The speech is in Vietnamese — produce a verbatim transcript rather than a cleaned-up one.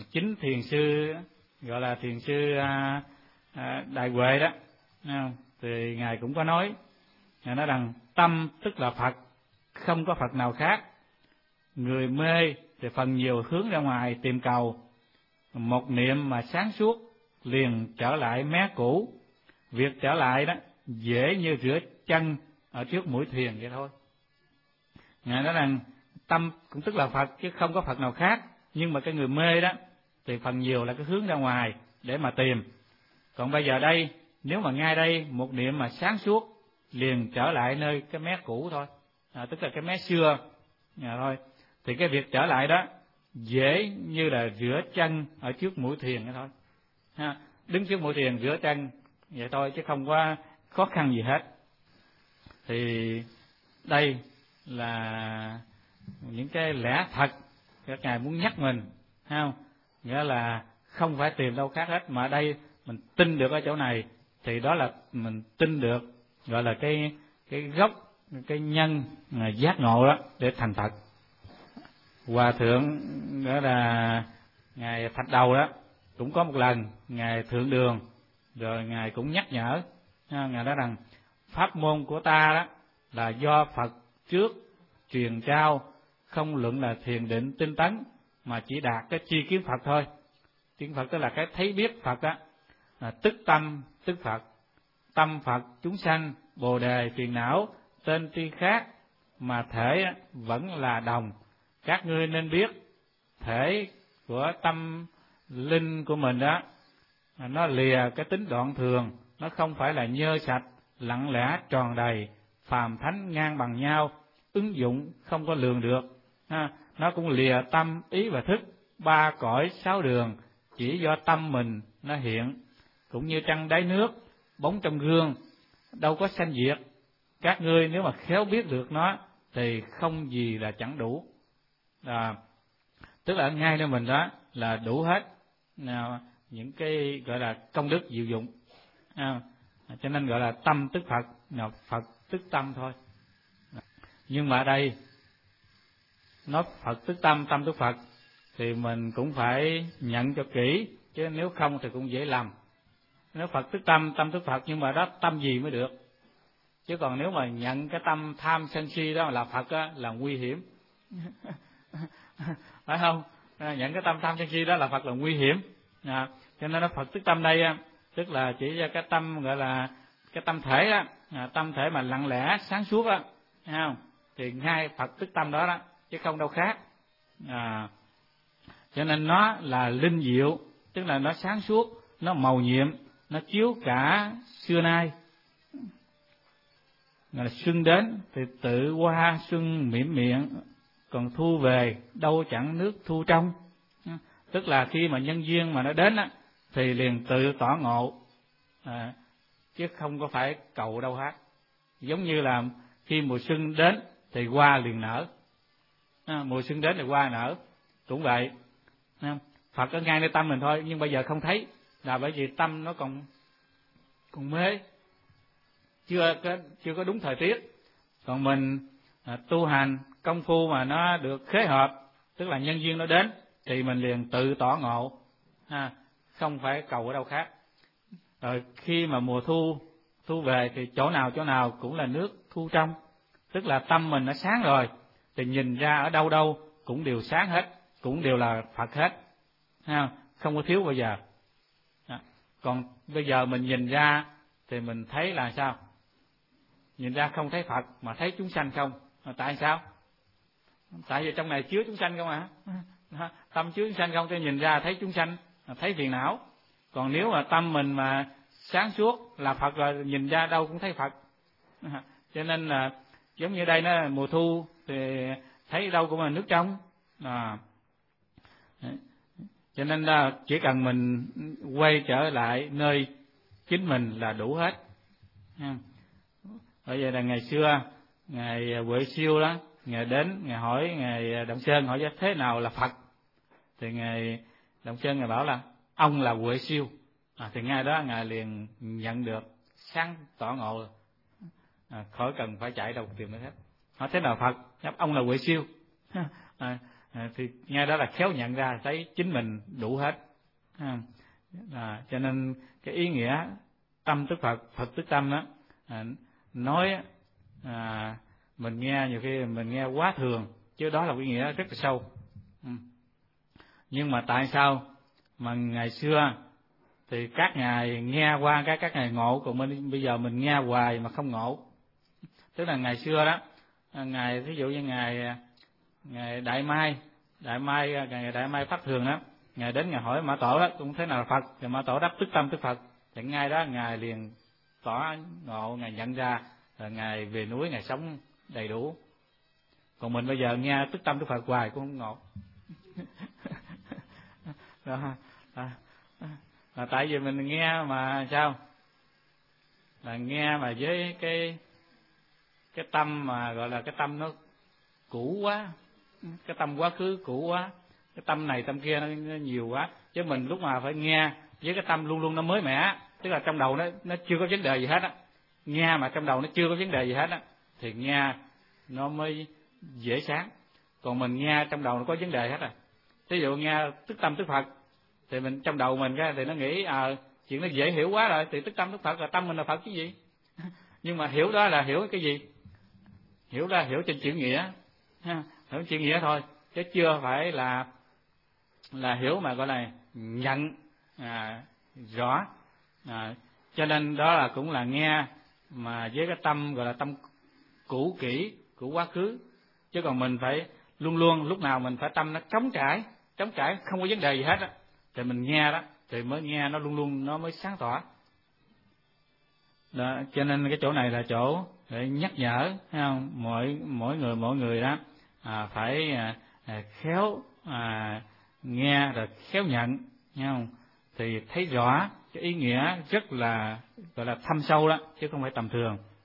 chính thiền sư gọi là thiền sư à, à, Đại Huệ đó, thì ngài cũng có nói, ngài nói rằng tâm tức là Phật, không có Phật nào khác. Người mê thì phần nhiều hướng ra ngoài tìm cầu, một niệm mà sáng suốt liền trở lại mé cũ. Việc trở lại đó dễ như rửa chân ở trước mũi thuyền vậy thôi. Ngài nói rằng tâm cũng tức là Phật chứ không có Phật nào khác, nhưng mà cái người mê đó thì phần nhiều là cái hướng ra ngoài để mà tìm. Còn bây giờ đây, nếu mà ngay đây một niệm mà sáng suốt liền trở lại nơi cái mé cũ thôi, à, tức là cái mé xưa à, thôi, thì cái việc trở lại đó dễ như là rửa chân ở trước mũi thuyền vậy thôi. Ha, đứng trước mũi thuyền rửa chân vậy thôi chứ không có khó khăn gì hết. Thì đây là những cái lẽ thật các ngài muốn nhắc mình, không? Nghĩa là không phải tìm đâu khác hết, mà ở đây mình tin được ở chỗ này thì đó là mình tin được, gọi là cái cái gốc, cái nhân giác ngộ đó để thành Phật. Hòa thượng đó là ngài Thạch Đầu đó cũng có một lần ngài thượng đường rồi ngài cũng nhắc nhở, ngài nói rằng pháp môn của ta đó là do Phật trước truyền trao, không luận là thiền định tinh tấn mà chỉ đạt cái chi kiến Phật thôi. Kiến Phật tức là cái thấy biết Phật đó, là tức tâm tức Phật, tâm Phật chúng sanh bồ đề phiền não tên tuy khác mà thể vẫn là đồng. Các ngươi nên biết thể của tâm linh của mình đó, nó lìa cái tính đoạn thường, nó không phải là nhơ sạch lặng lẽ tròn đầy, phàm thánh ngang bằng nhau, ứng dụng không có lường được. Ha, nó cũng lìa tâm ý và thức, ba cõi sáu đường chỉ do tâm mình nó hiện, cũng như trăng đáy nước, bóng trong gương, đâu có sanh diệt. Các ngươi nếu mà khéo biết được nó thì không gì là chẳng đủ. À, tức là ngay nơi mình đó là đủ hết nào, những cái gọi là công đức diệu dụng. À, cho nên gọi là tâm tức Phật, nào Phật tức tâm thôi. Nhưng mà ở đây nói Phật tức tâm, tâm tức Phật thì mình cũng phải nhận cho kỹ, chứ nếu không thì cũng dễ lầm. Nếu Phật tức tâm, tâm tức Phật, nhưng mà đó tâm gì mới được. Chứ còn nếu mà nhận cái tâm tham sân si đó là Phật á, là nguy hiểm. Phải không? Nhận cái tâm tham sân si đó là Phật là nguy hiểm. À, cho nên nó Phật tức tâm đây á, tức là chỉ ra cái tâm gọi là cái tâm thể á, à, tâm thể mà lặng lẽ sáng suốt á, thấy không? Thì ngay Phật tức tâm đó đó, chứ không đâu khác. À, cho nên nó là linh diệu, tức là nó sáng suốt, nó màu nhiệm, nó chiếu cả xưa nay. Là xuân đến thì tự hoa xuân mỉm miệng, còn thu về đâu chẳng nước thu trong. Tức là khi mà nhân duyên mà nó đến á, thì liền tự tỏ ngộ, à, chứ không có phải cầu đâu hết. Giống như là khi mùa xuân đến thì hoa liền nở, à, mùa xuân đến thì hoa nở, cũng vậy. À, Phật ở ngay nơi tâm mình thôi, nhưng bây giờ không thấy, là bởi vì tâm nó còn còn mê, chưa có chưa có đúng thời tiết. Còn mình à, tu hành công phu mà nó được khế hợp, tức là nhân duyên nó đến thì mình liền tự tỏ ngộ, à, không phải cầu ở đâu khác. Rồi khi mà mùa thu thu về thì chỗ nào chỗ nào cũng là nước thu trong, tức là tâm mình nó sáng rồi thì nhìn ra ở đâu đâu cũng đều sáng hết, cũng đều là Phật hết, ha, không có thiếu bao giờ. À, còn bây giờ mình nhìn ra thì mình thấy là sao? Nhìn ra không thấy Phật mà thấy chúng sanh không. À, tại sao? Tại vì trong này chứa chúng sanh không à? Tâm chứa chúng sanh không, tôi nhìn ra thấy chúng sanh, thấy phiền não. Còn nếu mà tâm mình mà sáng suốt là Phật rồi, nhìn ra đâu cũng thấy Phật. À, cho nên là giống như đây nó mùa thu thì thấy đâu cũng là nước trong. À, cho nên là chỉ cần mình quay trở lại nơi chính mình là đủ hết. Bây giờ là ngày xưa ngài Huệ Siêu đó, ngài đến ngài hỏi ngài Động Sơn, hỏi thế nào là Phật, thì ngài Động Sơn ngài bảo là ông là Huệ Siêu. À, thì ngay đó ngài liền nhận được sáng tỏ ngộ, à, khỏi cần phải chạy đâu tìm nữa hết. Hỏi thế nào Phật, ông là Huệ Siêu. À, à, thì nghe đó là khéo nhận ra thấy chính mình đủ hết. À, cho nên cái ý nghĩa tâm tức Phật, Phật tức tâm đó, à, nói à, mình nghe nhiều khi mình nghe quá thường, chứ đó là cái nghĩa rất là sâu. Ừ. Nhưng mà tại sao mà ngày xưa thì các ngài nghe qua cái các ngài ngộ, còn mình bây giờ mình nghe hoài mà không ngộ? Tức là ngày xưa đó, ngài ví dụ như ngài ngài Đại Mai, Đại Mai ngài Đại Mai Pháp Thường đó, ngài đến ngài hỏi Mã Tổ đó cũng thế nào là Phật, thì Mã Tổ đáp tức tâm tức Phật, thì ngay đó ngài liền tỏ ngộ, ngài nhận ra, rồi ngài về núi ngài sống đầy đủ. Còn mình bây giờ nghe tức tâm tức Phật hoài cũng không ngộ. Đó, à, à, tại vì mình nghe mà sao, là nghe mà với cái cái tâm mà gọi là cái tâm nó cũ quá, cái tâm quá khứ cũ quá, cái tâm này tâm kia nó, nó nhiều quá, chứ mình lúc mà phải nghe với cái tâm luôn luôn nó mới mẻ, tức là trong đầu nó nó chưa có vấn đề gì hết á, nghe mà trong đầu nó chưa có vấn đề gì hết á thì nghe nó mới dễ sáng. Còn mình nghe trong đầu nó có vấn đề hết rồi, ví dụ nghe tức tâm tức Phật thì mình trong đầu mình cái thì nó nghĩ à, chuyện nó dễ hiểu quá rồi, thì tức tâm tức Phật là tâm mình là Phật chứ gì. Nhưng mà hiểu đó là hiểu cái gì? Hiểu ra hiểu trên chữ nghĩa, ha, hiểu chữ nghĩa thôi, chứ chưa phải là là hiểu mà gọi là nhận à, rõ. À, cho nên đó là cũng là nghe mà với cái tâm gọi là tâm cũ kỹ của quá khứ, chứ còn mình phải luôn luôn lúc nào mình phải tâm nó trống trải, trống trải không có vấn đề gì hết á, thì mình nghe đó thì mới nghe nó luôn luôn nó mới sáng tỏ. Đó, cho nên cái chỗ này là chỗ để nhắc nhở, thấy không? Mỗi mỗi người mỗi người đó à, phải à, à, khéo à, nghe rồi khéo nhận, thấy không? Thì thấy rõ cái ý nghĩa rất là gọi là thâm sâu đó, chứ không phải tầm thường.